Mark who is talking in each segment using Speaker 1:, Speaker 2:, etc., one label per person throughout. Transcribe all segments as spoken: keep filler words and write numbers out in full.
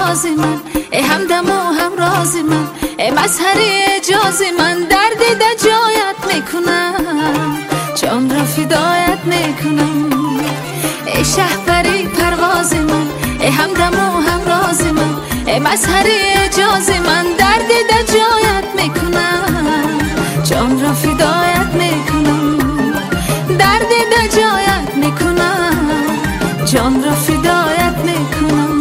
Speaker 1: پروازی من، ای همدم و همرازی من، ای مظهری اجازی من، درد در جایت میکنم، جان را فدایت میکنم. ای شهپری پروازی من، ای همدم و همرازی من، ای مظهری اجازی من، درد در جایت میکنم، جان را فدایت میکنم. درد در جایت میکنم، جان را فدایت میکنم.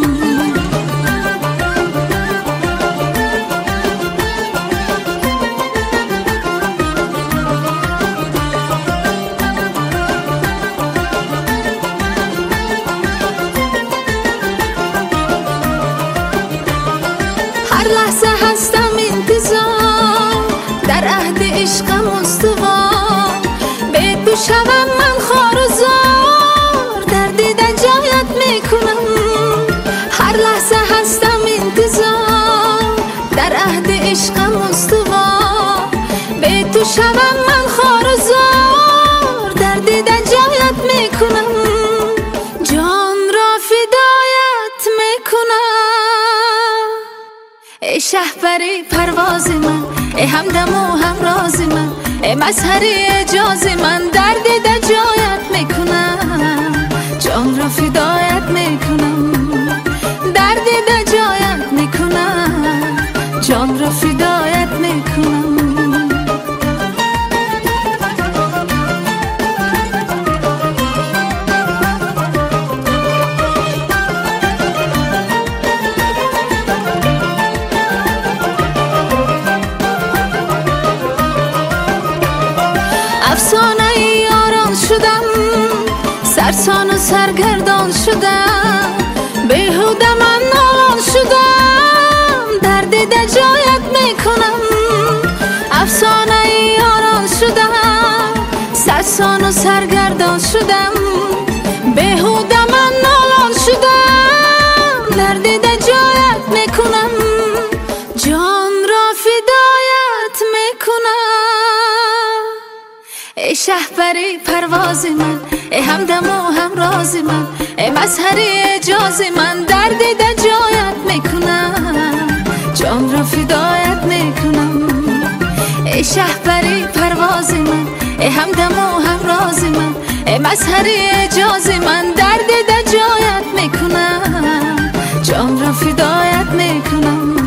Speaker 1: هر لحظه هستم انتظار، در عهد عشقم استوار، به تو شوم من خوار و زار، دردی در جایت میکنم. هر لحظه هستم انتظار، در عهد عشقم استوار، به تو شوم من خوار و زار، دردی در جایت میکنم، جان را فدایت میکنم. ای شهپری پروازی من، ای همدم و همرازی من، ای مظهری اجازی من، درد در جایت میکنم، جان را فدایت میکنم. درد در جایت میکنم، جان را فدایت میکنم. افسانه یاران شدم، سرسان و سرگردان شدم، بیهوده من نالان شدم، درد در جایت میکنم. افسانه یاران شدم، سرسان و سرگردان شدم، بیهوده من نالان شدم، درد در جایت میکنم، جان را فدایت میکنم. ای شهپری پروازی من، ای همدم و همرازی من، ای مظهری اجازی من، درد در جایت میکنم، جان را فدایت میکنم. ای شهپری پروازی من، ای همدم و همرازی من، ای مظهری اجازی من، درد در جایت میکنم، جان را فدایت میکنم.